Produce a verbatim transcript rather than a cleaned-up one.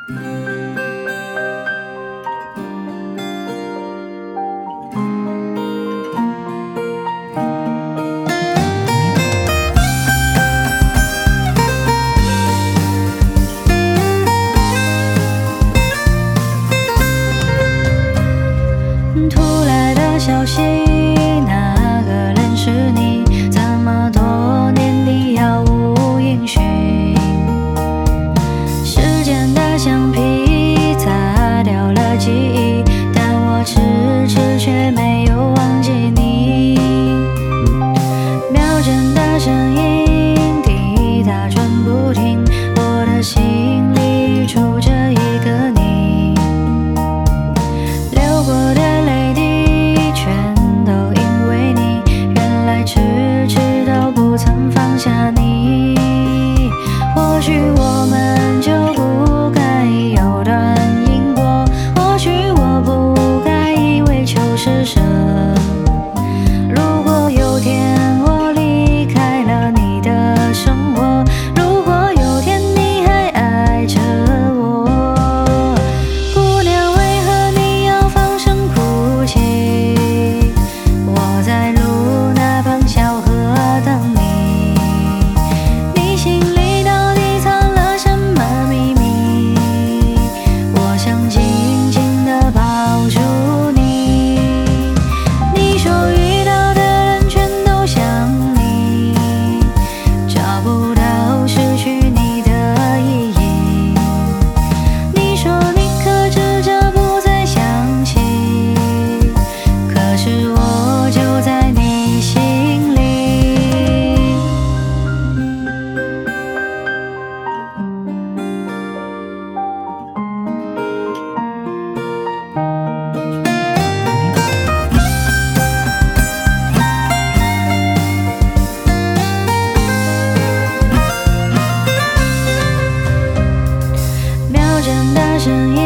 突来的消息，那个人是你？这么多年你杳无音讯。时间的橡皮擦掉了记忆，但我迟迟却没有忘记你。秒针的声音滴答转不停，我的心里住着一个你。流过的泪滴全都因为你，原来迟迟都不曾放下你。或许我们就不该有段因果，或许我不该以为求施舍。如果有天我离开了你的生活，如果有天你还爱着我，姑娘为何你要放声哭泣？我在路那旁小河等你，你心里到底藏了什么秘密？我想紧紧地抱住你。你说遇到的人全都像你，找不到失去你的意义。你说你克制着不再想起，可是我就在你心里。秒针的声音